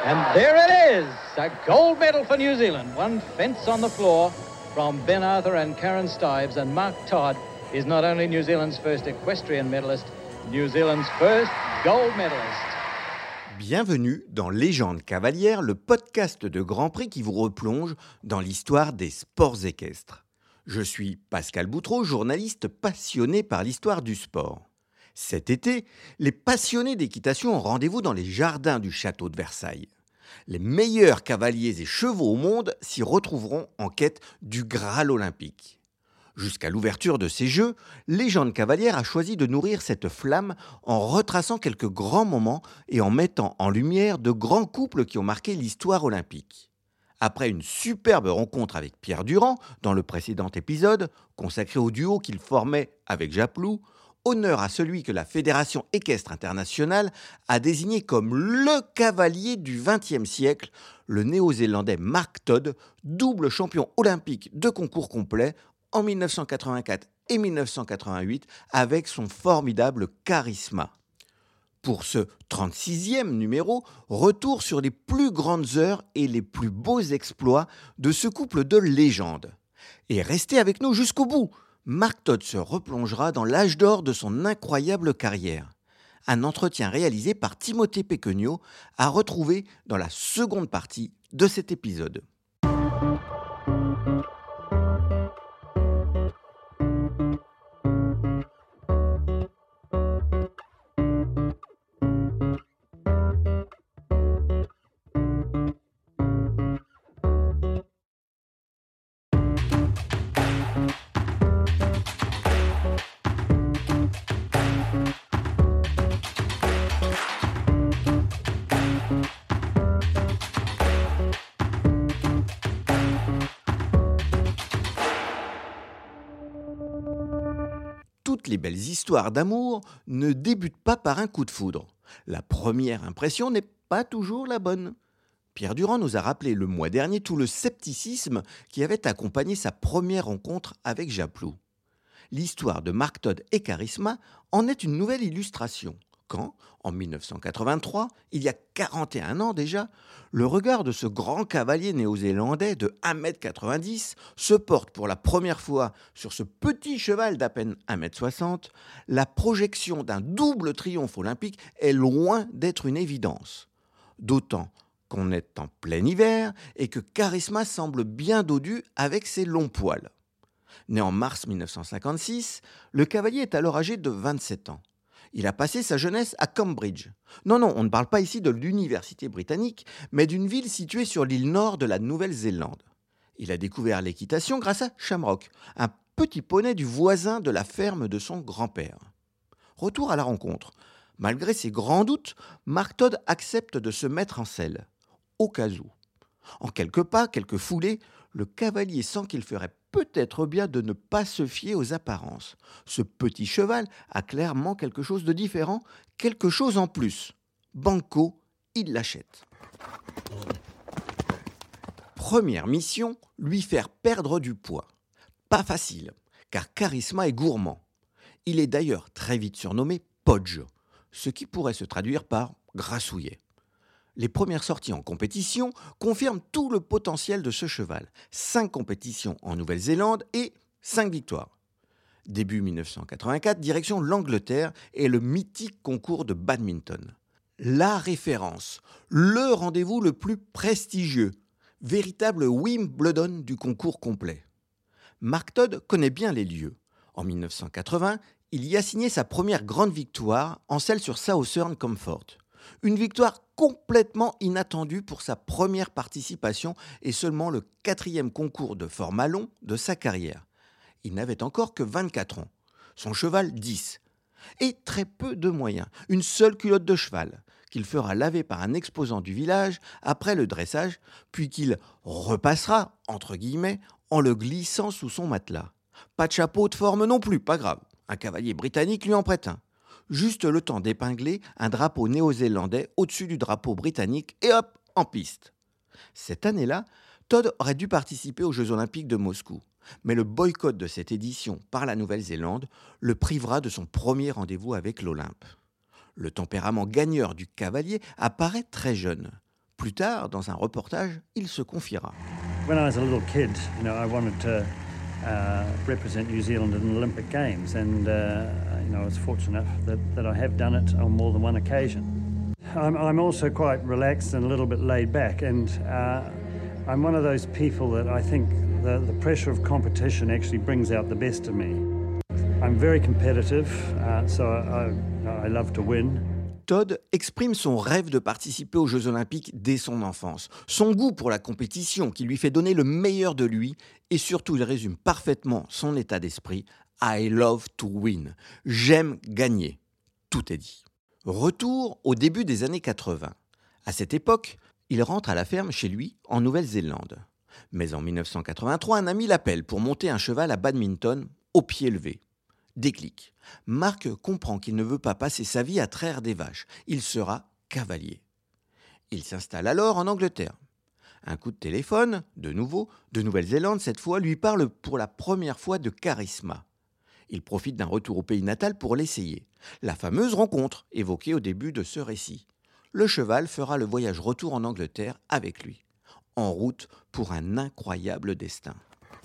And there it is, a gold medal for New Zealand. One fence on the floor from Ben Arthur and Karen Stives, and Mark Todd is not only New Zealand's first equestrian medalist, New Zealand's first gold medalist. Bienvenue dans Légende cavalière, le podcast de Grand Prix qui vous replonge dans l'histoire des sports équestres. Je suis Pascal Boutreau, journaliste passionné par l'histoire du sport. Cet été, les passionnés d'équitation ont rendez-vous dans les jardins du château de Versailles. Les meilleurs cavaliers et chevaux au monde s'y retrouveront en quête du Graal olympique. Jusqu'à l'ouverture de ces Jeux, Légende cavalière a choisi de nourrir cette flamme en retraçant quelques grands moments et en mettant en lumière de grands couples qui ont marqué l'histoire olympique. Après une superbe rencontre avec Pierre Durand dans le précédent épisode, consacré au duo qu'il formait avec Japlou, honneur à celui que la Fédération équestre internationale a désigné comme le cavalier du XXe siècle, le néo-zélandais Mark Todd, double champion olympique de concours complet en 1984 et 1988 avec son formidable charisme. Pour ce 36e numéro, retour sur les plus grandes heures et les plus beaux exploits de ce couple de légendes. Et restez avec nous jusqu'au bout. Mark Todd se replongera dans l'âge d'or de son incroyable carrière. Un entretien réalisé par Timothée Péquenot à retrouver dans la seconde partie de cet épisode. Toutes les belles histoires d'amour ne débutent pas par un coup de foudre. La première impression n'est pas toujours la bonne. Pierre Durand nous a rappelé le mois dernier tout le scepticisme qui avait accompagné sa première rencontre avec Japlou. L'histoire de Mark Todd et Charisma en est une nouvelle illustration. Quand, en 1983, il y a 41 ans déjà, le regard de ce grand cavalier néo-zélandais de 1m90 se porte pour la première fois sur ce petit cheval d'à peine 1m60, la projection d'un double triomphe olympique est loin d'être une évidence. D'autant qu'on est en plein hiver et que Charisma semble bien dodu avec ses longs poils. Né en mars 1956, le cavalier est alors âgé de 27 ans. Il a passé sa jeunesse à Cambridge. Non, on ne parle pas ici de l'université britannique, mais d'une ville située sur l'île nord de la Nouvelle-Zélande. Il a découvert l'équitation grâce à Shamrock, un petit poney du voisin de la ferme de son grand-père. Retour à la rencontre. Malgré ses grands doutes, Mark Todd accepte de se mettre en selle, au cas où. En quelques pas, quelques foulées, le cavalier sent qu'il ferait peut-être bien de ne pas se fier aux apparences. Ce petit cheval a clairement quelque chose de différent, quelque chose en plus. Banco, il l'achète. Première mission, lui faire perdre du poids. Pas facile, car Charisma est gourmand. Il est d'ailleurs très vite surnommé Podge, ce qui pourrait se traduire par grassouillet. Les premières sorties en compétition confirment tout le potentiel de ce cheval. 5 compétitions en Nouvelle-Zélande et 5 victoires. Début 1984, direction l'Angleterre et le mythique concours de badminton. La référence, le rendez-vous le plus prestigieux, véritable Wimbledon du concours complet. Mark Todd connaît bien les lieux. En 1980, il y a signé sa première grande victoire en selle sur Southern Comfort. Une victoire complètement inattendue pour sa première participation et seulement le 4e concours de format long de sa carrière. Il n'avait encore que 24 ans. Son cheval 10. Et très peu de moyens. Une seule culotte de cheval qu'il fera laver par un exposant du village après le dressage, puis qu'il repassera, entre guillemets, en le glissant sous son matelas. Pas de chapeau de forme non plus, pas grave. Un cavalier britannique lui en prête un. Juste le temps d'épingler un drapeau néo-zélandais au-dessus du drapeau britannique et hop, en piste. Cette année-là, Todd aurait dû participer aux Jeux Olympiques de Moscou. Mais le boycott de cette édition par la Nouvelle-Zélande le privera de son premier rendez-vous avec l'Olympe. Le tempérament gagneur du cavalier apparaît très jeune. Plus tard, dans un reportage, il se confiera. When I was a little kid, I wanted to represent New Zealand in the Olympic Games, and I was fortunate that I have done it on more than one occasion. I'm also quite relaxed and a little bit laid back, and I'm one of those people that I think the pressure of competition actually brings out the best of me. I'm very competitive, so I love to win. Todd exprime son rêve de participer aux Jeux Olympiques dès son enfance, son goût pour la compétition qui lui fait donner le meilleur de lui, et surtout il résume parfaitement son état d'esprit « I love to win », « j'aime gagner ». Tout est dit. Retour au début des années 80. À cette époque, il rentre à la ferme chez lui en Nouvelle-Zélande. Mais en 1983, un ami l'appelle pour monter un cheval à badminton au pied levé. Déclic. Marc comprend qu'il ne veut pas passer sa vie à traire des vaches. Il sera cavalier. Il s'installe alors en Angleterre. Un coup de téléphone, de nouveau, de Nouvelle-Zélande cette fois, lui parle pour la première fois de Charisma. Il profite d'un retour au pays natal pour l'essayer. La fameuse rencontre évoquée au début de ce récit. Le cheval fera le voyage retour en Angleterre avec lui. En route pour un incroyable destin.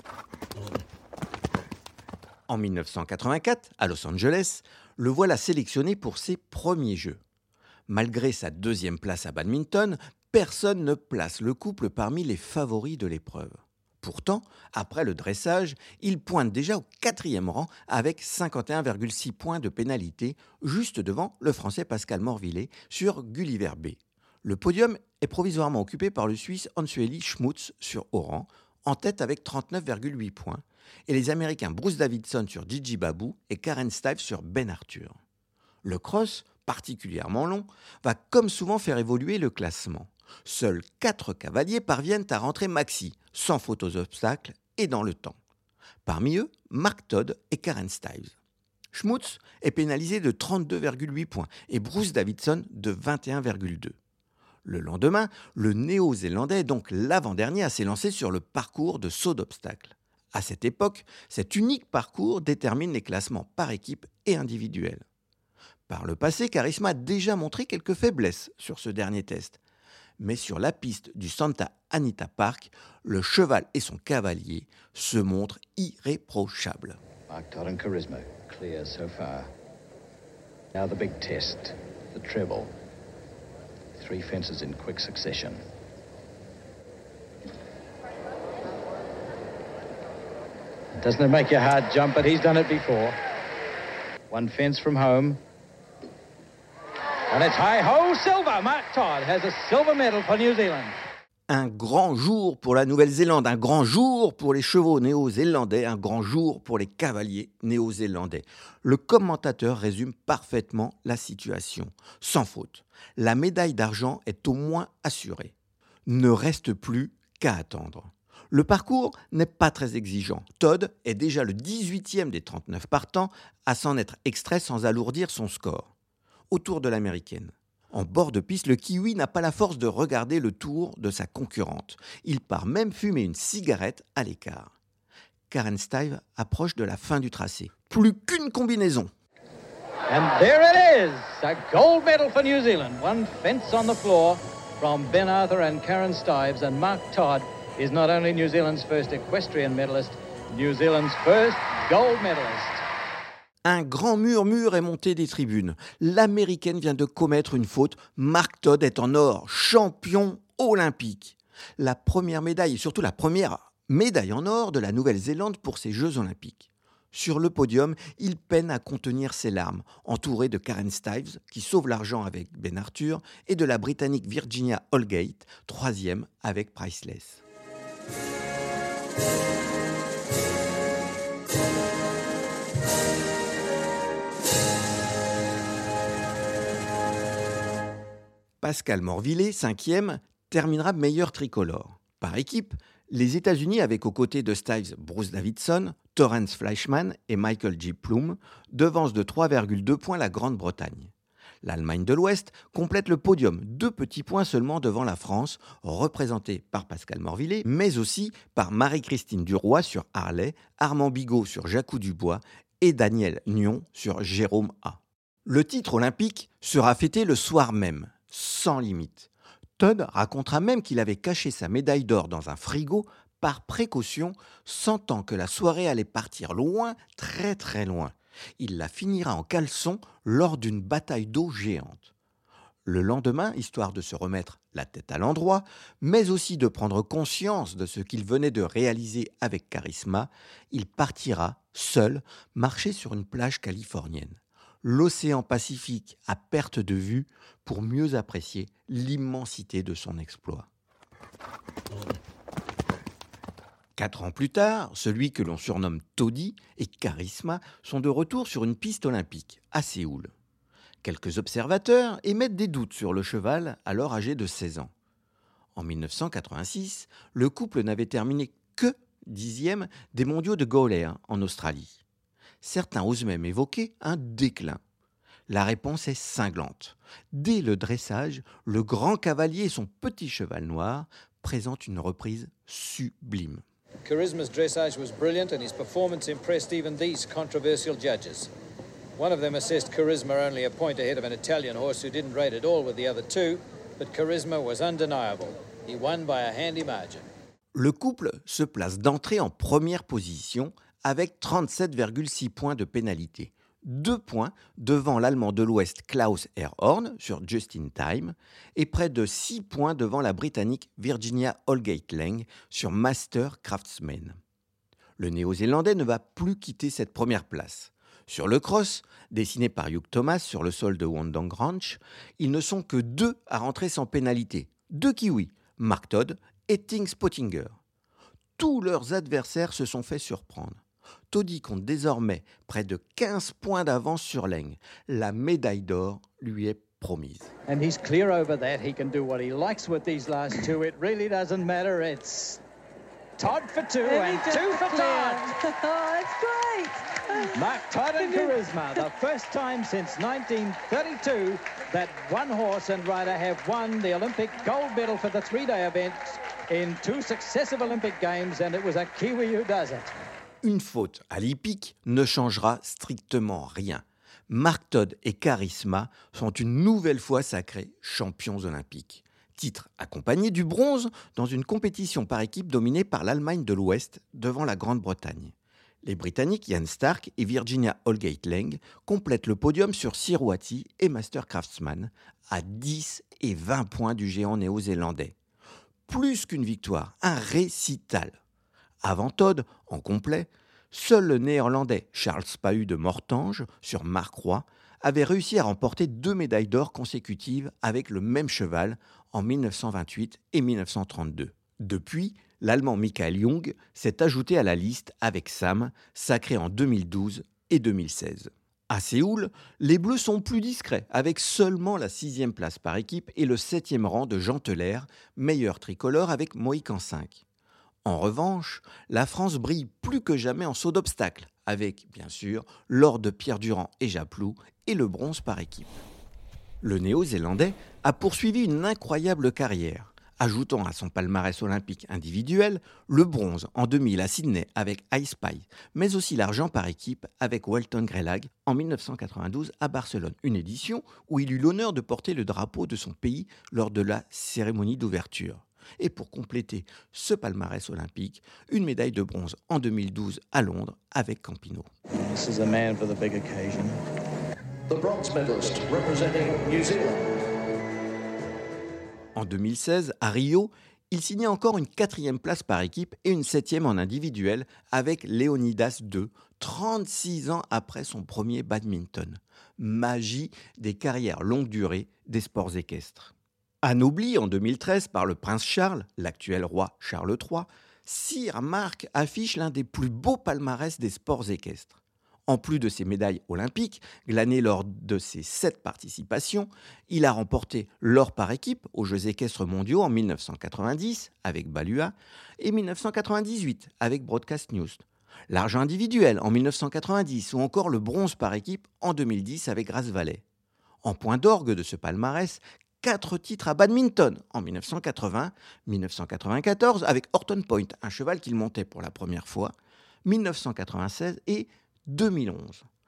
En 1984, à Los Angeles, le voilà sélectionné pour ses premiers Jeux. Malgré sa deuxième place à badminton, personne ne place le couple parmi les favoris de l'épreuve. Pourtant, après le dressage, il pointe déjà au 4e rang avec 51,6 points de pénalité, juste devant le Français Pascal Morvillet sur Gulliver B. Le podium est provisoirement occupé par le Suisse Hans-Ueli Schmutz sur Oran, en tête avec 39,8 points, et les Américains Bruce Davidson sur Gigi Babu et Karen Stives sur Ben Arthur. Le cross, particulièrement long, va comme souvent faire évoluer le classement. Seuls 4 cavaliers parviennent à rentrer maxi, sans faute aux obstacles et dans le temps. Parmi eux, Mark Todd et Karen Stives. Schmutz est pénalisé de 32,8 points et Bruce Davidson de 21,2. Le lendemain, le Néo-Zélandais est donc l'avant-dernier à s'élancer sur le parcours de saut d'obstacles. À cette époque, cet unique parcours détermine les classements par équipe et individuels. Par le passé, Charisma a déjà montré quelques faiblesses sur ce dernier test. Mais sur la piste du Santa Anita Park, le cheval et son cavalier se montrent irréprochables. Mark Todd and Charisma, clear so far. Now the big test, the treble. 3 fences in quick succession. Doesn't it make your heart jump? But he's done it before. 1 fence from home. And it's hi-ho silver. Mark Todd has a silver medal for New Zealand. Un grand jour pour la Nouvelle-Zélande, un grand jour pour les chevaux néo-zélandais, un grand jour pour les cavaliers néo-zélandais. Le commentateur résume parfaitement la situation. Sans faute, la médaille d'argent est au moins assurée. Ne reste plus qu'à attendre. Le parcours n'est pas très exigeant. Todd est déjà le 18e des 39 partants à s'en être extrait sans alourdir son score. Au tour de l'américaine. En bord de piste, le Kiwi n'a pas la force de regarder le tour de sa concurrente. Il part même fumer une cigarette à l'écart. Karen Stives approche de la fin du tracé. Plus qu'une combinaison. And there it is, a gold medal for New Zealand. 1 fence on the floor from Ben Arthur and Karen Stives, and Mark Todd is not only New Zealand's first equestrian medalist, New Zealand's first gold medalist. Un grand murmure est monté des tribunes. L'Américaine vient de commettre une faute. Mark Todd est en or, champion olympique. La première médaille et surtout la première médaille en or de la Nouvelle-Zélande pour ces Jeux olympiques. Sur le podium, il peine à contenir ses larmes, entouré de Karen Stives, qui sauve l'argent avec Ben Arthur, et de la Britannique Virginia Holgate, 3e avec Priceless. Pascal Morvillet, 5e, terminera meilleur tricolore. Par équipe, les États-Unis, avec aux côtés de Stives Bruce Davidson, Torrence Fleischmann et Michael G. Plume, devancent de 3,2 points la Grande-Bretagne. L'Allemagne de l'Ouest complète le podium, 2 petits points seulement devant la France, représentée par Pascal Morvillet, mais aussi par Marie-Christine Duroy sur Harley, Armand Bigot sur Jacou Dubois et Daniel Nion sur Jérôme A. Le titre olympique sera fêté le soir même, sans limite. Todd racontera même qu'il avait caché sa médaille d'or dans un frigo par précaution, sentant que la soirée allait partir loin, très très loin. Il la finira en caleçon lors d'une bataille d'eau géante. Le lendemain, histoire de se remettre la tête à l'endroit, mais aussi de prendre conscience de ce qu'il venait de réaliser avec Charisma, il partira, seul, marcher sur une plage californienne. L'océan Pacifique à perte de vue pour mieux apprécier l'immensité de son exploit. 4 ans plus tard, celui que l'on surnomme Toddy et Charisma sont de retour sur une piste olympique, à Séoul. Quelques observateurs émettent des doutes sur le cheval, alors âgé de 16 ans. En 1986, le couple n'avait terminé que 10e des mondiaux de Gawler en Australie. Certains osent même évoquer un déclin. La réponse est cinglante. Dès le dressage, le grand cavalier et son petit cheval noir présentent une reprise sublime. Charisma's dressage was brilliant and his performance impressed even these controversial judges. One of them assessed Charisma only a point ahead of an Italian horse who didn't rate at all with the other two, but Charisma was undeniable. He won by a handy margin. Le couple se place d'entrée en première position avec 37,6 points de pénalité. 2 points devant l'Allemand de l'Ouest Klaus Herhorn sur Just in Time et près de 6 points devant la Britannique Virginia Holgate-Lang sur Master Craftsman. Le Néo-Zélandais ne va plus quitter cette première place. Sur le cross, dessiné par Hugh Thomas sur le sol de Wandong Ranch, ils ne sont que 2 à rentrer sans pénalité. 2 Kiwis, Mark Todd et Ting Spottinger. Tous leurs adversaires se sont fait surprendre. Toddy compte désormais près de 15 points d'avance sur Lang. La médaille d'or lui est promise. And he's clear over that. He can do what he likes with these last two. It really doesn't matter. It's Todd for 2 and 2 for Todd. Oh, that's great. Mark Todd and Charisma, the first time since 1932 that one horse and rider have won the Olympic gold medal for the 3-day event in 2 successive Olympic Games, and it was a Kiwi who does it. Une faute à l'hippique ne changera strictement rien. Mark Todd et Charisma sont une nouvelle fois sacrés champions olympiques. Titre accompagné du bronze dans une compétition par équipe dominée par l'Allemagne de l'Ouest devant la Grande-Bretagne. Les Britanniques Ian Stark et Virginia Holgate-Lang complètent le podium sur Sirouati et Master Craftsman à 10 et 20 points du géant néo-zélandais. Plus qu'une victoire, un récital. Avant Todd, en complet, seul le néerlandais Charles Spahu de Mortange, sur Mark Roy, avait réussi à remporter 2 médailles d'or consécutives avec le même cheval en 1928 et 1932. Depuis, l'Allemand Michael Jung s'est ajouté à la liste avec Sam, sacré en 2012 et 2016. À Séoul, les Bleus sont plus discrets, avec seulement la 6e place par équipe et le 7e rang de Jean Teller, meilleur tricolore avec Mohican 5. En revanche, la France brille plus que jamais en saut d'obstacle, avec, bien sûr, l'or de Pierre Durand et Japlou et le bronze par équipe. Le Néo-Zélandais a poursuivi une incroyable carrière, ajoutant à son palmarès olympique individuel le bronze en 2000 à Sydney avec Ice Pie, mais aussi l'argent par équipe avec Welton Grelag en 1992 à Barcelone, une édition où il eut l'honneur de porter le drapeau de son pays lors de la cérémonie d'ouverture. Et pour compléter ce palmarès olympique, une médaille de bronze en 2012 à Londres avec Campino. This is a man for the big occasion. The bronze medalist representing New Zealand. En 2016, à Rio, il signait encore une 4e place par équipe et une 7e en individuel avec Leonidas II, 36 ans après son premier badminton. Magie des carrières longue durée des sports équestres. Anobli en 2013 par le prince Charles, l'actuel roi Charles III, Sir Mark affiche l'un des plus beaux palmarès des sports équestres. En plus de ses médailles olympiques, glanées lors de ses 7 participations, il a remporté l'or par équipe aux Jeux équestres mondiaux en 1990 avec Balua et 1998 avec Broadcast News, l'argent individuel en 1990 ou encore le bronze par équipe en 2010 avec Grace Valley. En point d'orgue de ce palmarès, 4 titres à badminton en 1980, 1994 avec Horton Point, un cheval qu'il montait pour la première fois, 1996 et 2011.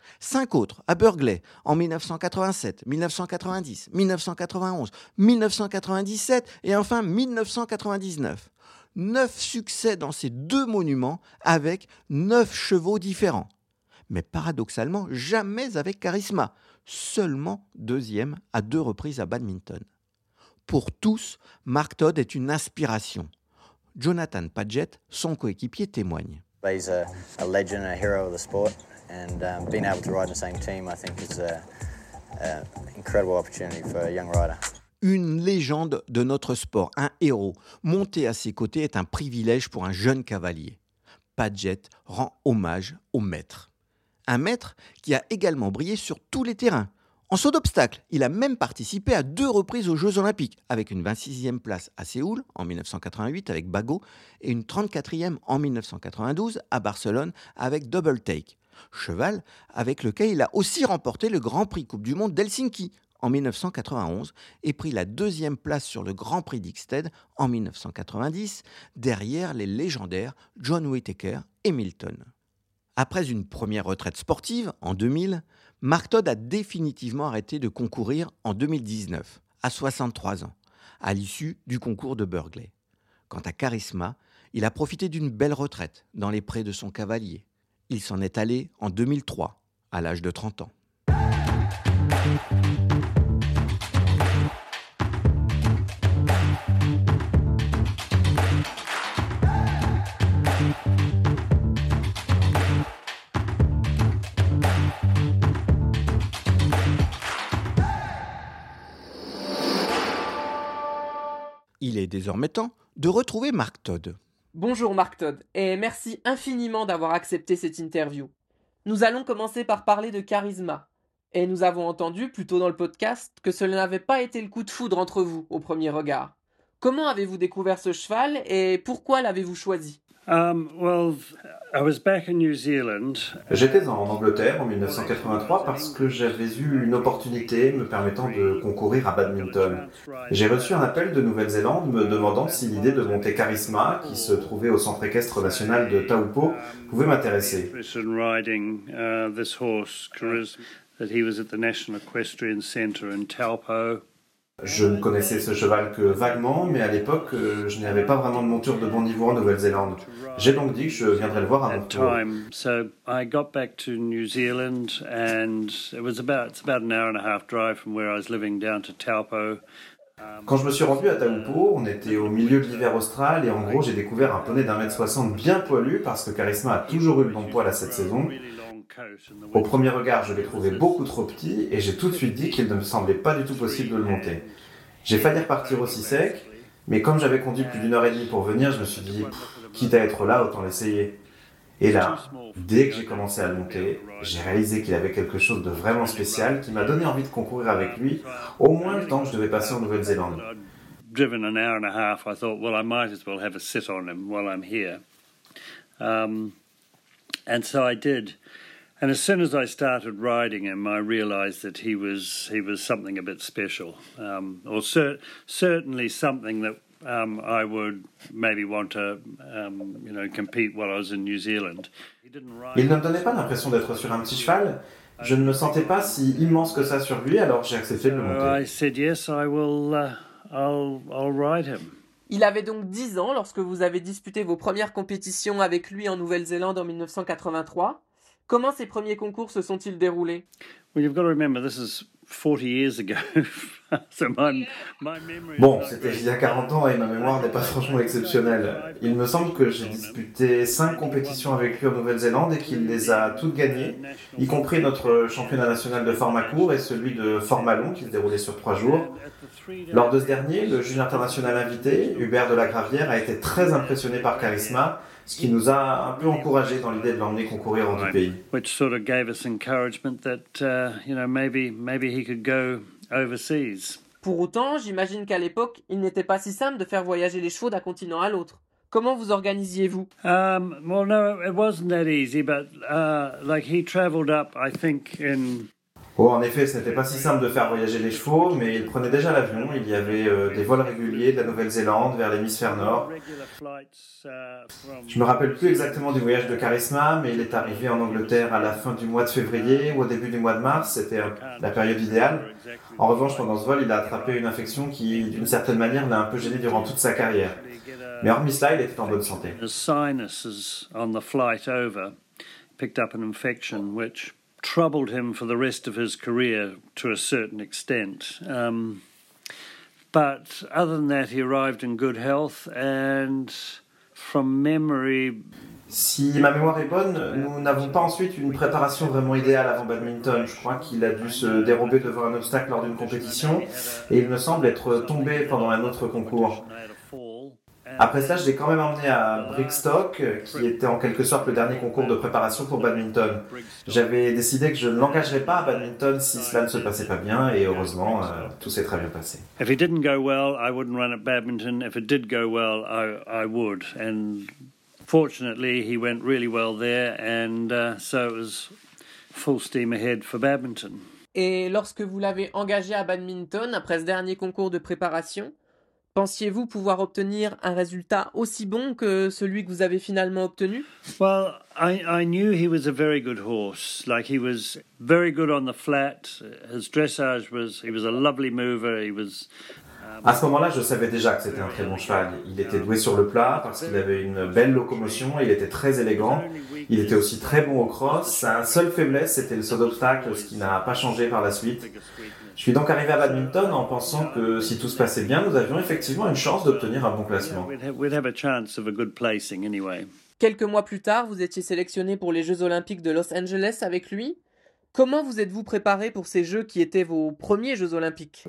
5 autres à Burghley en 1987, 1990, 1991, 1997 et enfin 1999. 9 succès dans ces 2 monuments avec 9 chevaux différents. Mais paradoxalement, jamais avec Charisma, seulement 2e à 2 reprises à Badminton. Pour tous, Mark Todd est une inspiration. Jonathan Padgett, son coéquipier, témoigne. He's a legend, a hero of the sport, and being able to ride in the same team, I think, is an incredible opportunity for a young rider. Une légende de notre sport, un héros. Monter à ses côtés est un privilège pour un jeune cavalier. Padgett rend hommage au maître. Un maître qui a également brillé sur tous les terrains. En saut d'obstacle, il a même participé à 2 reprises aux Jeux Olympiques, avec une 26e place à Séoul en 1988 avec Bago et une 34e en 1992 à Barcelone avec Double Take. Cheval avec lequel il a aussi remporté le Grand Prix Coupe du Monde d'Helsinki en 1991 et pris la 2e place sur le Grand Prix d'Ixted en 1990, derrière les légendaires John Whittaker et Milton. Après une première retraite sportive en 2000, Mark Todd a définitivement arrêté de concourir en 2019, à 63 ans, à l'issue du concours de Burghley. Quant à Charisma, il a profité d'une belle retraite dans les prés de son cavalier. Il s'en est allé en 2003, à l'âge de 30 ans. Il est désormais temps de retrouver Mark Todd. Bonjour Mark Todd, et merci infiniment d'avoir accepté cette interview. Nous allons commencer par parler de Charisma. Et nous avons entendu, plus tôt dans le podcast, que cela n'avait pas été le coup de foudre entre vous, au premier regard. Comment avez-vous découvert ce cheval, et pourquoi l'avez-vous choisi ? J'étais en Angleterre en 1983 parce que j'avais eu une opportunité me permettant de concourir à badminton. J'ai reçu un appel de Nouvelle-Zélande me demandant si l'idée de monter Charisma, qui se trouvait au centre équestre national de Taupo, pouvait m'intéresser. Je ne connaissais ce cheval que vaguement, mais à l'époque, je n'avais pas vraiment de monture de bon niveau en Nouvelle-Zélande. J'ai donc dit que je viendrais le voir à mon tour. Quand je me suis rendu à Taupo, on était au milieu de l'hiver austral et en gros, j'ai découvert un poney d'1m60 bien poilu parce que Charisma a toujours eu le bon poil à cette saison. Au premier regard, je l'ai trouvé beaucoup trop petit et j'ai tout de suite dit qu'il ne me semblait pas du tout possible de le monter. J'ai failli repartir aussi sec, mais comme j'avais conduit plus d'1h30 pour venir, je me suis dit, quitte à être là, autant l'essayer. Et là, dès que j'ai commencé à le monter, j'ai réalisé qu'il avait quelque chose de vraiment spécial qui m'a donné envie de concourir avec lui, au moins le temps que je devais passer en Nouvelle-Zélande. And as soon as I started riding him, I realized that he was something a bit special, or certainly something that I would maybe want to, compete while I was in New Zealand. Il ne me donnait pas l'impression d'être sur un petit cheval. Je ne me sentais pas si immense que ça sur lui, alors j'ai accepté de le monter. I said yes, I will. I'll ride him. Il avait donc 10 ans lorsque vous avez disputé vos premières compétitions avec lui en Nouvelle-Zélande en 1983. Comment ces premiers concours se sont-ils déroulés ? Well, you've got to remember, this is 40 years ago. So my memory... Bon, c'était il y a 40 ans et ma mémoire n'est pas franchement exceptionnelle. Il me semble que j'ai disputé 5 compétitions avec lui en Nouvelle-Zélande et qu'il les a toutes gagnées, y compris notre championnat national de format court et celui de format long qui se déroulait sur 3 jours. Lors de ce dernier, le juge international invité, Hubert de la Gravière, a été très impressionné par Charisma, ce qui nous a un peu encouragé dans l'idée de l'emmener concourir hors du pays. Which sort of gave us encouragement that maybe he could go overseas. Pour autant, j'imagine qu'à l'époque, il n'était pas si simple de faire voyager les chevaux d'un continent à l'autre. Comment vous organisiez-vous ? Well, no, it wasn't that easy, but he travelled up, I think, in... Oh, en effet, ce n'était pas si simple de faire voyager les chevaux, mais ils prenaient déjà l'avion. Il y avait des vols réguliers de la Nouvelle-Zélande vers l'hémisphère nord. Je me rappelle plus exactement du voyage de Charisma, mais il est arrivé en Angleterre à la fin du mois de février ou au début du mois de mars. C'était la période idéale. En revanche, pendant ce vol, il a attrapé une infection qui, d'une certaine manière, l'a un peu gêné durant toute sa carrière. Mais hormis cela, il était en bonne santé. Troubled him for the rest of his career to a certain extent. But other than that, he arrived in good health and from memory. Si ma mémoire est bonne, nous n'avons pas ensuite une préparation vraiment idéale avant badminton. Je crois qu'il a dû se dérober devant un obstacle lors d'une compétition et il me semble être tombé pendant un autre concours. Après cela, je l'ai quand même emmené à Brigstock, qui était en quelque sorte le dernier concours de préparation pour badminton. J'avais décidé que je ne l'engagerais pas à badminton si cela ne se passait pas bien, et heureusement, tout s'est très bien passé. If it didn't go well, I wouldn't run at badminton. If it did go well, I would. And fortunately, he went really well there, and so it was full steam ahead for badminton. Et lorsque vous l'avez engagé à badminton après ce dernier concours de préparation, pensiez-vous pouvoir obtenir un résultat aussi bon que celui que vous avez finalement obtenu? Well, I knew he was a very good horse. Like, he was very good on the flat. His dressage he was a lovely mover. À ce moment-là, je savais déjà que c'était un très bon cheval. Il était doué sur le plat parce qu'il avait une belle locomotion, il était très élégant. Il était aussi très bon au cross. Sa seule faiblesse, c'était le saut d'obstacle, ce qui n'a pas changé par la suite. Je suis donc arrivé à badminton en pensant que si tout se passait bien, nous avions effectivement une chance d'obtenir un bon classement. Quelques mois plus tard, vous étiez sélectionné pour les Jeux Olympiques de Los Angeles avec lui. Comment vous êtes-vous préparé pour ces Jeux qui étaient vos premiers Jeux Olympiques?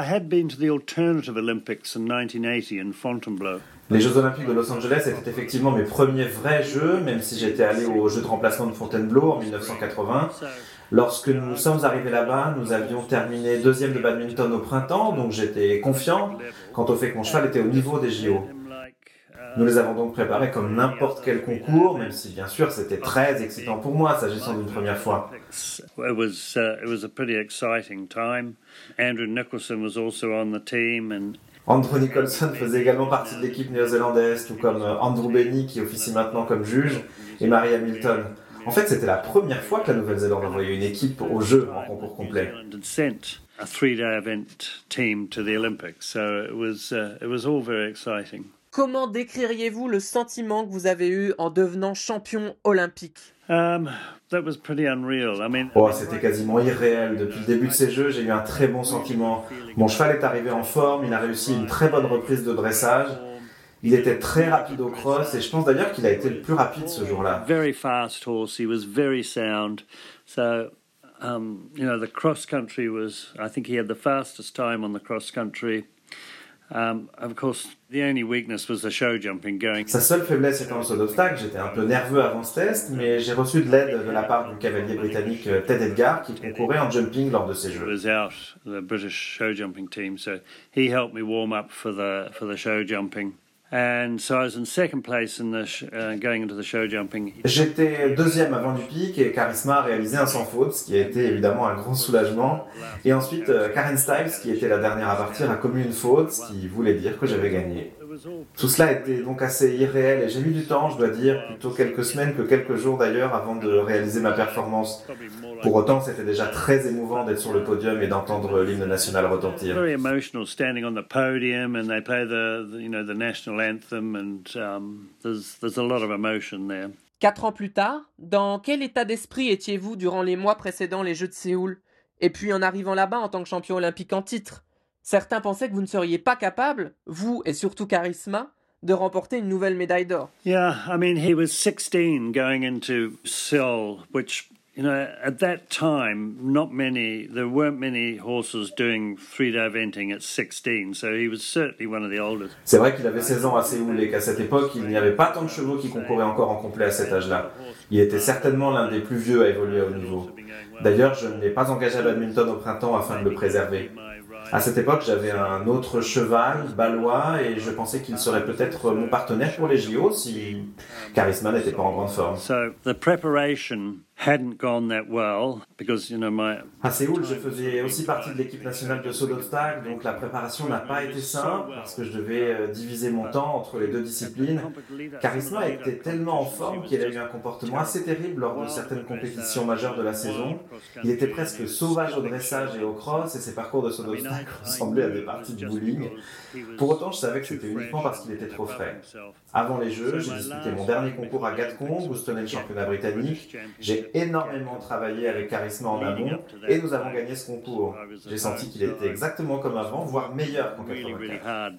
Les Jeux Olympiques de Los Angeles étaient effectivement mes premiers vrais Jeux, même si j'étais allé aux Jeux de remplacement de Fontainebleau en 1980. Lorsque nous sommes arrivés là-bas, nous avions terminé deuxième de badminton au printemps, donc j'étais confiant quant au fait que mon cheval était au niveau des JO. Nous les avons donc préparés comme n'importe quel concours, même si bien sûr c'était très excitant pour moi, s'agissant d'une première fois. It was a pretty exciting time. Andrew Nicholson was also on the team and Andrew Nicholson faisait également partie de l'équipe néo-zélandaise, tout comme Andrew Benny qui officie maintenant comme juge, et Mary Hamilton. En fait, c'était la première fois que la Nouvelle-Zélande envoyait une équipe aux Jeux en concours complet. A 3-day event team to the Olympics, so it was all very exciting. Comment décririez-vous le sentiment que vous avez eu en devenant champion olympique? That was pretty unreal. C'était quasiment irréel. Depuis le début de ces Jeux, j'ai eu un très bon sentiment. Mon cheval est arrivé en forme, il a réussi une très bonne reprise de dressage. Il était très rapide au cross et je pense d'ailleurs qu'il a été le plus rapide ce jour-là. Very fast horse, he was very sound. So, the cross country I think he had the fastest time on the cross country. Of course, the only weakness was the show jumping going. Sa seule faiblesse étant le saut d'obstacle. J'étais un peu nerveux avant ce test, mais j'ai reçu de l'aide de la part du cavalier britannique Ted Edgar qui concourait en jumping lors de ces Jeux. Was out the British show jumping team, so he helped me warm up for the show jumping. And so I was in second place in going into the show jumping. J'étais deuxième avant du pic et Charisma a réalisé un sans faute, ce qui a été évidemment un grand soulagement. Et ensuite, Karen Stiles, qui était la dernière à partir, a commis une faute, ce qui voulait dire que j'avais gagné. Tout cela était donc assez irréel et j'ai mis du temps, je dois dire, plutôt quelques semaines que quelques jours d'ailleurs avant de réaliser ma performance. Pour autant, c'était déjà très émouvant d'être sur le podium et d'entendre l'hymne national retentir. Very emotional standing on the podium and they play the national anthem and there's a lot of emotion there. 4 ans plus tard, dans quel état d'esprit étiez-vous durant les mois précédant les Jeux de Séoul? Et puis en arrivant là-bas en tant que champion olympique en titre? Certains pensaient que vous ne seriez pas capable, vous et surtout Charisma, de remporter une nouvelle médaille d'or. Yeah, he was 16 going into Seoul, which, at that time, there weren't many horses doing 3-day eventing at 16, so he was certainly one of the oldest. C'est vrai qu'il avait 16 ans à Séoul et qu'à cette époque, il n'y avait pas tant de chevaux qui concouraient encore en complet à cet âge-là. Il était certainement l'un des plus vieux à évoluer à haut niveau. D'ailleurs, je ne l'ai pas engagé à badminton au printemps afin de le préserver. À cette époque, j'avais un autre cheval, Balois, et je pensais qu'il serait peut-être mon partenaire pour les JO si Charisma n'était pas en grande forme. So the preparation hadn't gone that well because À Séoul, je faisais aussi partie de l'équipe nationale de saut d'obstacles, donc la préparation n'a pas été simple parce que je devais diviser mon temps entre les deux disciplines. Charisma était tellement en forme qu'il a eu un comportement assez terrible lors de certaines compétitions majeures de la saison. Il était presque sauvage au dressage et au cross et ses parcours de saut d'obstacles ressemblaient à des parties de bowling. Pour autant, je savais que c'était uniquement parce qu'il était trop frais. Avant les Jeux, j'ai disputé mon dernier concours à Gatcombe où se tenait le championnat britannique. J'ai énormément travaillé avec Charisma en amont et nous avons gagné ce concours. J'ai senti qu'il était exactement comme avant, voire meilleur qu'en 84.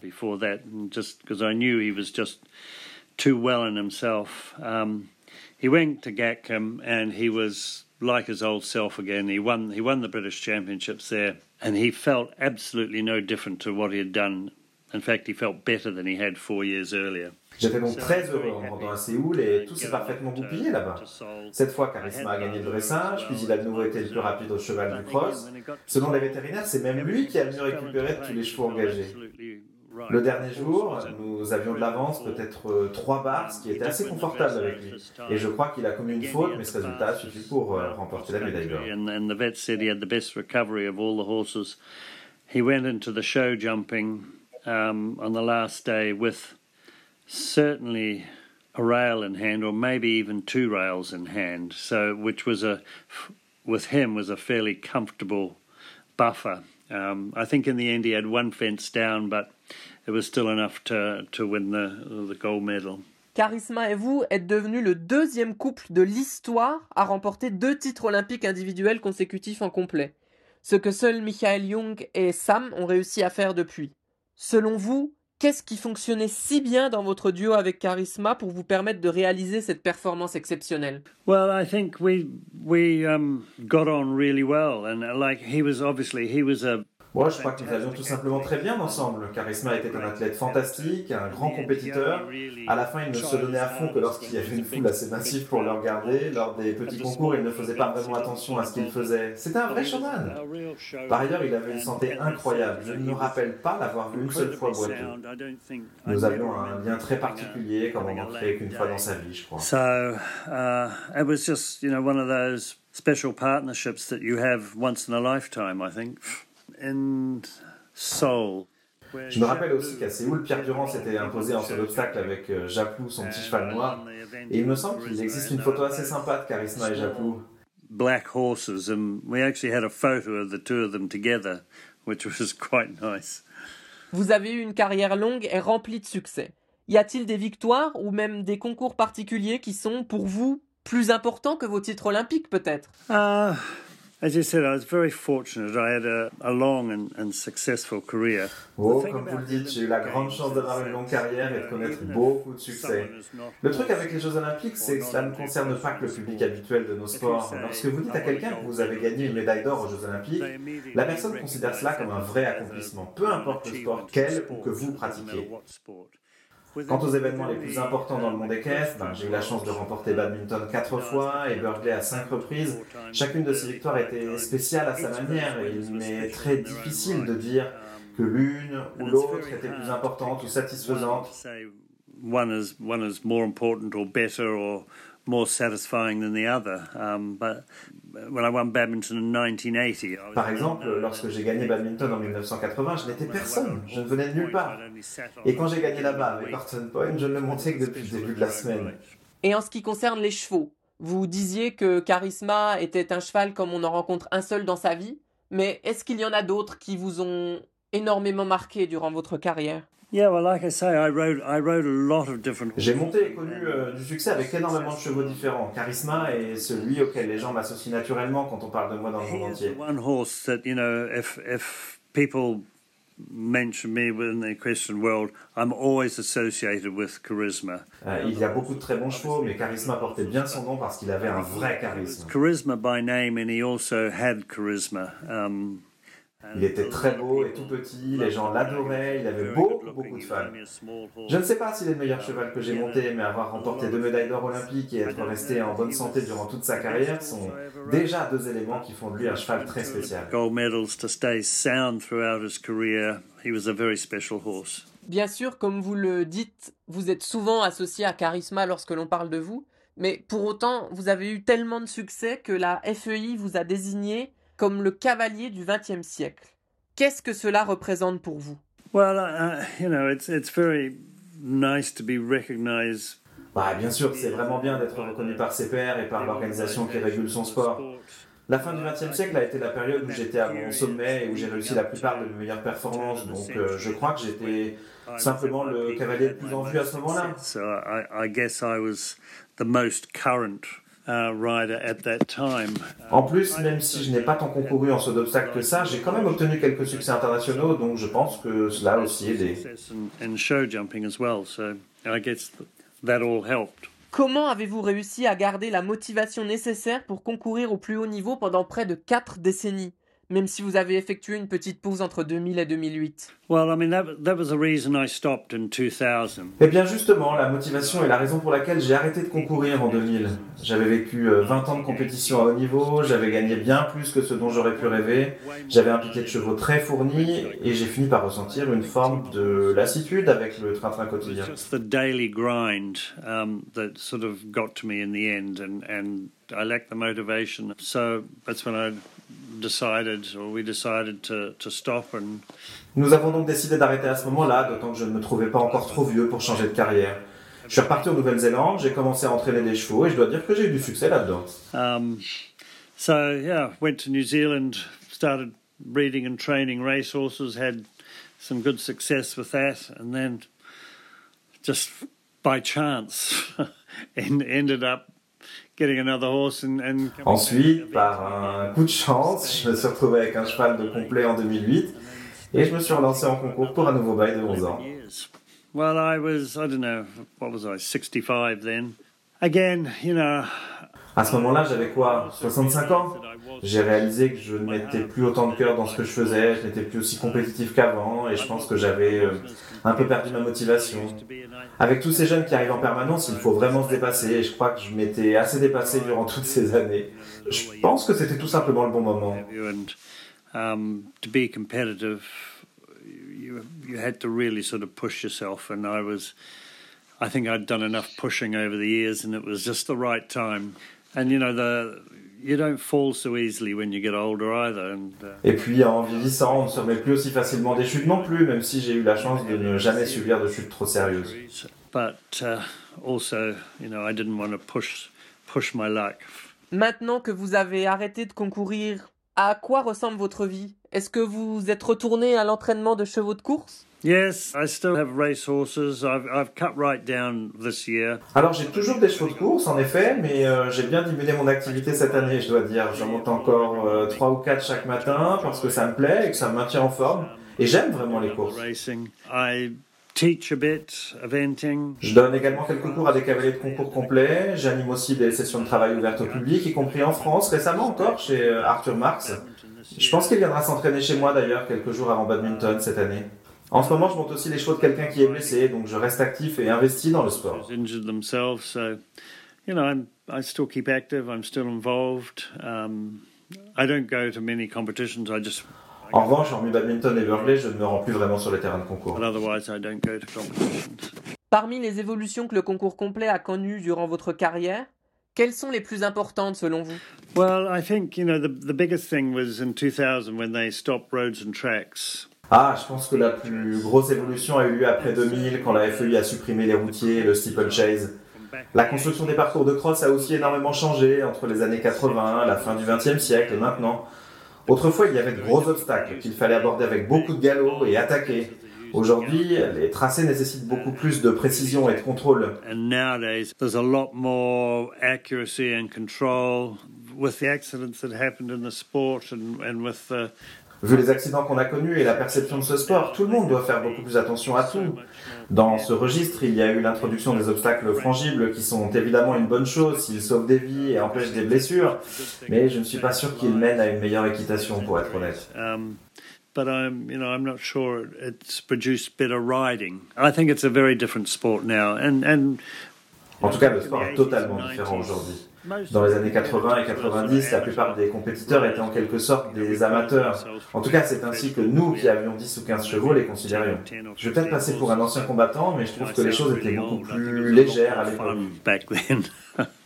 Too well in himself. He went to Gatcombe and he was like his old self again. He won the British Championships there and he felt absolutely no different to what he had done. In fact, he felt better than he had 4 years earlier. J'étais donc très heureux en me rendant à Séoul et tout s'est parfaitement goupillé là-bas. Cette fois, Charisma a gagné le dressage, puis il a de nouveau été le plus rapide au cheval du cross. Selon les vétérinaires, c'est même lui qui a le mieux récupéré de tous les chevaux engagés. Le dernier jour, nous avions de l'avance, peut-être 3 barres, ce qui était assez confortable avec lui. Et je crois qu'il a commis une faute, mais ce résultat suffit pour remporter la médaille d'or. And the vet said he had the best recovery of all the horses. He went into the show jumping on the last day with certainly a rail in hand, or maybe even 2 rails in hand. So, which was with him was a fairly comfortable buffer. I think in the end he had 1 fence down, but it was still enough to win the gold medal. Charisma et vous êtes devenus le 2e couple de l'histoire à remporter 2 titres olympiques individuels consécutifs en complet. Ce que seuls Michael Jung et Sam ont réussi à faire depuis. Selon vous, qu'est-ce qui fonctionnait si bien dans votre duo avec Charisma pour vous permettre de réaliser cette performance exceptionnelle? Well, I think we got on really well, and he was a. Moi, je crois que nous allions tout simplement très bien ensemble. Charisma était un athlète fantastique, un grand compétiteur. À la fin, il ne se donnait à fond que lorsqu'il y avait une foule assez massive pour le regarder. Lors des petits concours, il ne faisait pas vraiment attention à ce qu'il faisait. C'était un vrai showman. Par ailleurs, il avait une santé incroyable. Je ne me rappelle pas l'avoir vu une seule fois boiter. Nous avions un lien très particulier, comme on n'en créait qu'une fois dans sa vie, je crois. So, it was just, one of those special partnerships that you have once in a lifetime, I think. In Seoul. Je me rappelle aussi qu'à Séoul, Pierre Durand s'était imposé en saut d'obstacle avec Japlou, son petit cheval noir. Et il me semble qu'il existe une photo assez sympa de Charisma et Japlou. Black horses, and we actually had a photo of the 2 of them together, which was quite nice. Vous avez eu une carrière longue et remplie de succès. Y a-t-il des victoires ou même des concours particuliers qui sont, pour vous, plus importants que vos titres olympiques, peut-être? As you said, I was very fortunate. I had a long and successful career. Oh, comme vous le dites, j'ai eu la grande chance d'avoir une longue carrière et de connaître beaucoup de succès. Le truc avec les Jeux Olympiques, c'est que cela ne concerne pas que le public habituel de nos sports. Lorsque vous dites à quelqu'un que vous avez gagné une médaille d'or aux Jeux Olympiques, la personne considère cela comme un vrai accomplissement, peu importe le sport quel ou que vous pratiquiez. Quant aux événements les plus importants dans le monde équestre, j'ai eu la chance de remporter badminton 4 fois et Burghley à 5 reprises. Chacune de ces victoires était spéciale à sa manière et il m'est très difficile de dire que l'une ou l'autre était plus importante ou satisfaisante. One is more important or better or more satisfying than the other. But when I won badminton in 1980, par exemple, lorsque j'ai gagné badminton en 1980, je n'étais personne, je ne venais de nulle part. Et quand j'ai gagné là-bas avec Horton Point, je ne le montais que depuis le début de la semaine. Et en ce qui concerne les chevaux, vous disiez que Charisma était un cheval comme on en rencontre un seul dans sa vie, mais est-ce qu'il y en a d'autres qui vous ont énormément marqué durant votre carrière? Yeah, well, like I say, I rode a lot of different. J'ai monté et connu du succès avec énormément de chevaux différents. Charisma est celui auquel les gens m'associent naturellement quand on parle de moi dans le monde entier. One horse that, if people mention me in the equestrian world, I'm always associated with Charisma. Il y a beaucoup de très bons chevaux, mais Charisma portait bien son nom parce qu'il avait un vrai charisme. Charisma by name, and he also had charisma. Il était très beau et tout petit, les gens l'adoraient, il avait beaucoup de fans. Je ne sais pas s'il est le meilleur cheval que j'ai monté, mais avoir remporté 2 médailles d'or olympiques et être resté en bonne santé durant toute sa carrière sont déjà 2 éléments qui font de lui un cheval très spécial. Gold medals to stay sound throughout his career. He was a very special horse. Bien sûr, comme vous le dites, vous êtes souvent associé à Charisma lorsque l'on parle de vous, Mais pour autant, vous avez eu tellement de succès que la FEI vous a désigné comme le cavalier du XXe siècle. Qu'est-ce que cela représente pour vous? Well, it's very nice to be recognized. Bah, bien sûr, c'est vraiment bien d'être reconnu par ses pairs et par l'organisation qui régule son sport. La fin du XXe siècle a été la période où j'étais à mon sommet et où j'ai réussi la plupart de mes meilleures performances. Donc je crois que j'étais simplement le cavalier le plus en vue à ce moment-là. So I guess I was the most current rider at that time. En plus, même si je n'ai pas tant concouru en saut d'obstacle que ça, j'ai quand même obtenu quelques succès internationaux, donc je pense que cela a aussi aidé. And show jumping as well, so I guess that all helped. Comment avez-vous réussi à garder la motivation nécessaire pour concourir au plus haut niveau pendant près de 4 décennies, même si vous avez effectué une petite pause entre 2000 et 2008? Well, I mean, that was the reason I stopped in 2000. Eh bien justement, la motivation est la raison pour laquelle j'ai arrêté de concourir en 2000. J'avais vécu 20 ans de compétition à haut niveau, j'avais gagné bien plus que ce dont j'aurais pu rêver, j'avais un piquet de chevaux très fourni et j'ai fini par ressentir une forme de lassitude avec le train-train quotidien. Just the daily grind that sort of got to me in the end, and I lacked the motivation. So that's when we decided to stop. And Nous avons donc décidé d'arrêter à ce moment-là, d'autant que je ne me trouvais pas encore trop vieux pour changer de carrière. Je suis reparti en Nouvelle-Zélande, j'ai commencé à entraîner des chevaux et je dois dire que j'ai eu du succès là-dedans. So yeah, went to New Zealand, started breeding and training racehorses, had some good success with that, and then just by chance ended up getting another horse and Ensuite, par un coup de chance, je me suis retrouvé avec un cheval de complet en 2008 et je me suis relancé en concours pour un nouveau bail de 11 ans. Well, I don't know, what was I, 65 then. Again, À ce moment-là, j'avais quoi, 65 ans? J'ai réalisé que je ne mettais plus autant de cœur dans ce que je faisais, je n'étais plus aussi compétitif qu'avant et je pense que j'avais un peu perdu ma motivation. Avec tous ces jeunes qui arrivent en permanence, il faut vraiment se dépasser et je crois que je m'étais assez dépassé durant toutes ces années. Je pense que c'était tout simplement le bon moment. To be competitive, you had to really sort of push yourself, and I think I'd done enough pushing over the years, and it was just the right time. And you don't fall so easily when you get older either. Et puis en vieillissant, on ne se remet plus aussi facilement des chutes non plus, même si j'ai eu la chance de ne jamais subir de chutes trop sérieuses. But also, I didn't want to push my luck. Maintenant que vous avez arrêté de concourir, à quoi ressemble votre vie? Est-ce que vous êtes retourné à l'entraînement de chevaux de course? Yes, I still have racehorses. I've cut right down this year. Alors j'ai toujours des chevaux de course en effet, mais j'ai bien diminué mon activité cette année, je dois dire. J'en monte encore 3 ou 4 chaque matin parce que ça me plaît et que ça me maintient en forme. Et j'aime vraiment les courses. I teach a bit, eventing. Je donne également quelques cours à des cavaliers de concours complets. J'anime aussi des sessions de travail ouvertes au public, y compris en France, récemment encore chez Arthur Marx. Je pense qu'il viendra s'entraîner chez moi d'ailleurs quelques jours avant badminton cette année. En ce moment, je monte aussi les chevaux de quelqu'un qui est blessé, donc je reste actif et investi dans le sport. I still keep active. I'm still involved. I don't go to many competitions. En revanche, hormis badminton et Burghley, je ne me rends plus vraiment sur les terrains de concours. But otherwise, I don't go to competitions. Parmi les évolutions que le concours complet a connues durant votre carrière, quelles sont les plus importantes selon vous? Well, I think, the biggest thing was in 2000 when they stopped roads and tracks. Ah, je pense que la plus grosse évolution a eu lieu après 2000, quand la FEI a supprimé les routiers et le steeplechase. La construction des parcours de cross a aussi énormément changé entre les années 80, la fin du XXe siècle et maintenant. Autrefois, il y avait de gros obstacles qu'il fallait aborder avec beaucoup de galop et attaquer. Aujourd'hui, les tracés nécessitent beaucoup plus de précision et de contrôle. And nowadays, there's a lot more accuracy and control with the accidents that happened in the sport and with the... Vu les accidents qu'on a connus et la perception de ce sport, tout le monde doit faire beaucoup plus attention à tout. Dans ce registre, il y a eu l'introduction des obstacles frangibles qui sont évidemment une bonne chose s'ils sauvent des vies et empêchent des blessures, mais je ne suis pas sûr qu'ils mènent à une meilleure équitation, pour être honnête. But I'm not sure it's produced better riding. I think it's a very different sport now. En tout cas, le sport est totalement différent aujourd'hui. Dans les années 80 et 90, la plupart des compétiteurs étaient en quelque sorte des amateurs. En tout cas, c'est ainsi que nous, qui avions 10 ou 15 chevaux, les considérions. Je vais peut-être passer pour un ancien combattant, mais je trouve que les choses étaient beaucoup plus légères à l'époque.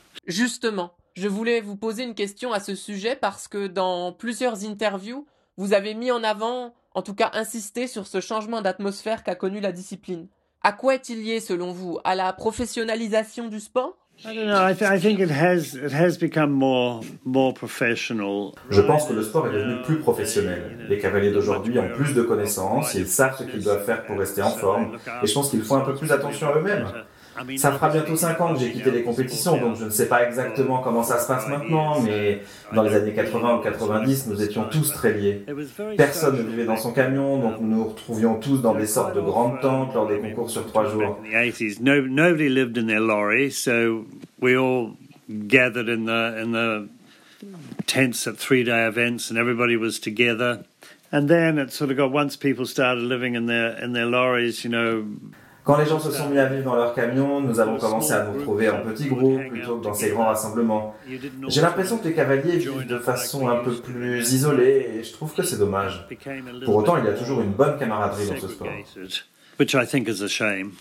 Justement, je voulais vous poser une question à ce sujet parce que dans plusieurs interviews, vous avez mis en avant, en tout cas insisté sur ce changement d'atmosphère qu'a connu la discipline. À quoi est-il lié selon vous? À la professionnalisation du sport? I don't know. I think it has become more professional. Je pense que le sport est devenu plus professionnel. Les cavaliers d'aujourd'hui ont plus de connaissances, ils savent ce qu'ils doivent faire pour rester en forme, et je pense qu'ils font un peu plus attention à eux-mêmes. Ça fera bientôt 5 ans que j'ai quitté les compétitions, donc je ne sais pas exactement comment ça se passe maintenant, mais dans les années 80 ou 90, nous étions tous très liés. Personne ne vivait dans son camion, donc nous nous retrouvions tous dans des sortes de grandes tentes lors des concours sur 3 jours. In the 80s, nobody lived in their lorry, so we all gathered in the tents at 3-day events, and everybody was together. And then it sort of got, once people started living in their lorries, you know. Quand les gens se sont mis à vivre dans leurs camions, nous avons commencé à nous retrouver en petits groupes plutôt que dans ces grands rassemblements. J'ai l'impression que les cavaliers vivent de façon un peu plus isolée et je trouve que c'est dommage. Pour autant, il y a toujours une bonne camaraderie dans ce sport. Which I think is a shame.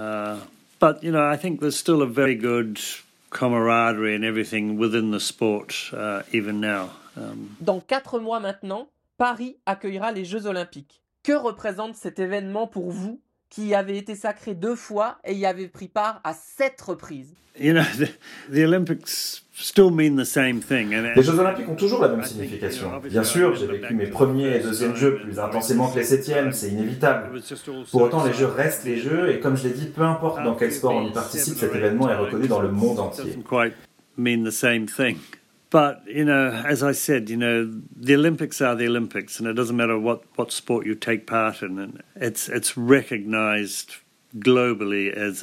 But, you know, I think there's still a very good camaraderie and everything within the sport, even now. Dans 4 mois maintenant, Paris accueillera les Jeux Olympiques. Que représente cet événement pour vous, qui avez été sacré 2 fois et y avez pris part à 7 reprises? You know, the Olympics still mean the same thing. Les Jeux Olympiques ont toujours la même signification. Bien sûr, j'ai vécu mes premiers et deuxièmes Jeux plus intensément que les 7e, c'est inévitable. Pour autant, les Jeux restent les Jeux et comme je l'ai dit, peu importe dans quel sport on y participe, cet événement est reconnu dans le monde entier. Doesn't quite mean the same thing. But, you know, as I said, you know, the Olympics are the Olympics, and it doesn't matter what sport you take part in, and it's recognized globally as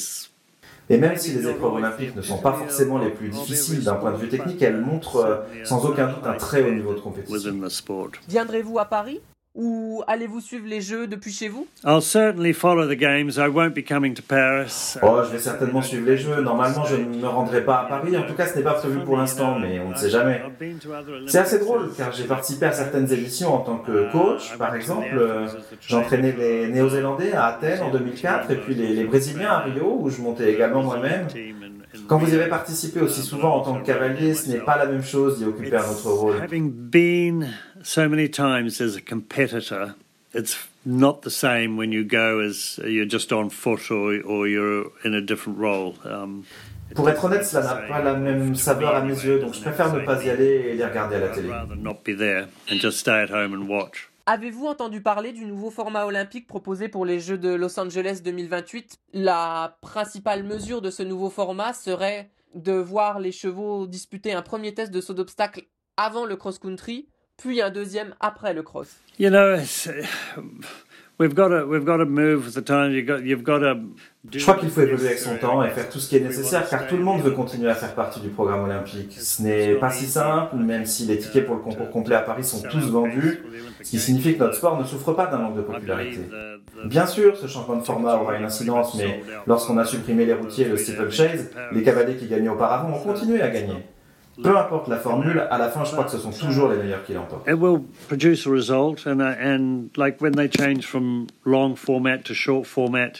Et même si les épreuves olympiques ne sont pas forcément les plus difficiles d'un point de vue technique, elles montrent sans aucun doute un très haut niveau de compétition. within the sport. Viendrez-vous à Paris ou allez-vous suivre les Jeux depuis chez vous? I'll certainly follow the games. I won't be coming to Paris. Oh, je vais certainement suivre les Jeux. Normalement, je ne me rendrai pas à Paris. En tout cas, ce n'est pas prévu pour l'instant, mais on ne sait jamais. C'est assez drôle, car j'ai participé à certaines éditions en tant que coach. Par exemple, j'entraînais les Néo-Zélandais à Athènes en 2004, et puis les Brésiliens à Rio, où je montais également moi-même. Quand vous y avez participé aussi souvent en tant que cavalier, ce n'est pas la même chose d'y occuper un autre rôle. Having been so many times as a competitor, it's not the same when you go as you're just on foot or you're in a different role. Pour être honnête, cela n'a pas la même saveur à mes yeux, donc je préfère ne pas y aller et les regarder à la télé. I'd rather not be there and just stay at home and watch. Avez-vous entendu parler du nouveau format olympique proposé pour les Jeux de Los Angeles 2028? La principale mesure de ce nouveau format serait de voir les chevaux disputer un premier test de saut d'obstacle avant le cross-country, puis un deuxième après le cross. You know, we've got to move with the time. You've got to. Je crois qu'il faut évoluer avec son temps et faire tout ce qui est nécessaire, car tout le monde veut continuer à faire partie du programme olympique. Ce n'est pas si simple, même si les tickets pour le concours complet à Paris sont tous vendus, ce qui signifie que notre sport ne souffre pas d'un manque de popularité. Bien sûr, ce changement de format aura une incidence, mais lorsqu'on a supprimé les routiers et le steeplechase, les cavaliers qui gagnaient auparavant ont continué à gagner. Peu importe la formule, à la fin, je crois que ce sont toujours les meilleurs qui l'emportent. It will produce a result, and like when they change from long format to short format,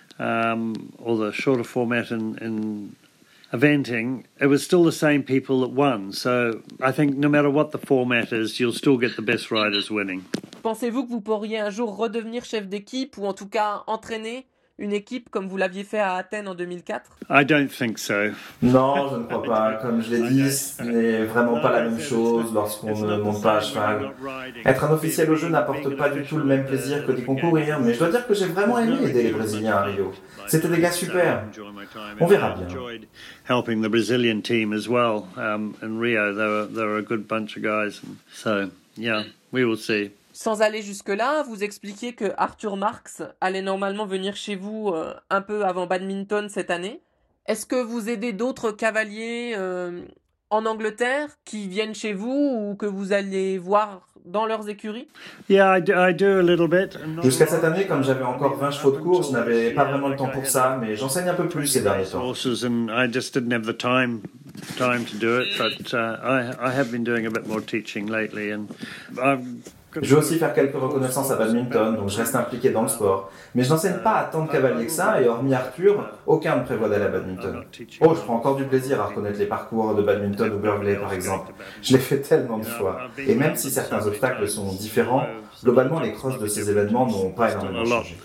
or the shorter format in eventing, it was still the same people that won. So I think no matter what the format is, you'll still get the best riders winning. Pensez-vous que vous pourriez un jour redevenir chef d'équipe ou en tout cas entraîner une équipe comme vous l'aviez fait à Athènes en 2004? I don't think so. Non, je ne crois pas. Comme je l'ai dit, ce n'est vraiment pas la même chose lorsqu'on ne monte pas à cheval. Être un officiel au jeu n'apporte pas du tout le même plaisir que d'y concourir, mais je dois dire que j'ai vraiment aimé aider les Brésiliens à Rio. C'était des gars super. On verra bien. Helping the Brazilian team as well in Rio, they were a good bunch of guys. So yeah, we will see. Sans aller jusque-là, vous expliquiez que Arthur Marx allait normalement venir chez vous un peu avant badminton cette année. Est-ce que vous aidez d'autres cavaliers en Angleterre qui viennent chez vous ou que vous allez voir dans leurs écuries? Yeah, I do a little bit. Jusqu'à cette année, comme j'avais encore 20 chevaux de course, je n'avais pas vraiment le temps pour ça, mais j'enseigne un peu plus ces derniers temps. Horses, and I just didn't have the time to do it, but I have been doing a bit more teaching lately, and I've Je vais aussi faire quelques reconnaissances à badminton, donc je reste impliqué dans le sport. Mais je n'enseigne pas à tant de cavaliers que ça, et hormis Arthur, aucun ne prévoit d'aller à badminton. Oh, je prends encore du plaisir à reconnaître les parcours de badminton ou Burghley, par exemple. Je l'ai fait tellement de fois. Et même si certains obstacles sont différents, globalement, les crosses de ces événements n'ont pas énormément changé.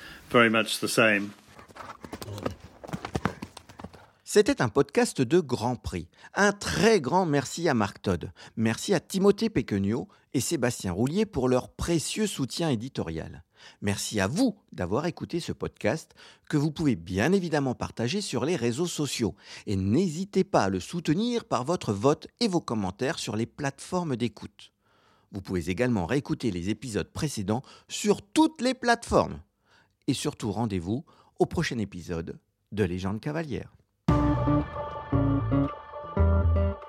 C'était un podcast de Grand Prix. Un très grand merci à Mark Todd. Merci à Timothée Péquenio et Sébastien Roulier pour leur précieux soutien éditorial. Merci à vous d'avoir écouté ce podcast que vous pouvez bien évidemment partager sur les réseaux sociaux. Et n'hésitez pas à le soutenir par votre vote et vos commentaires sur les plateformes d'écoute. Vous pouvez également réécouter les épisodes précédents sur toutes les plateformes. Et surtout, rendez-vous au prochain épisode de Légendes cavalières.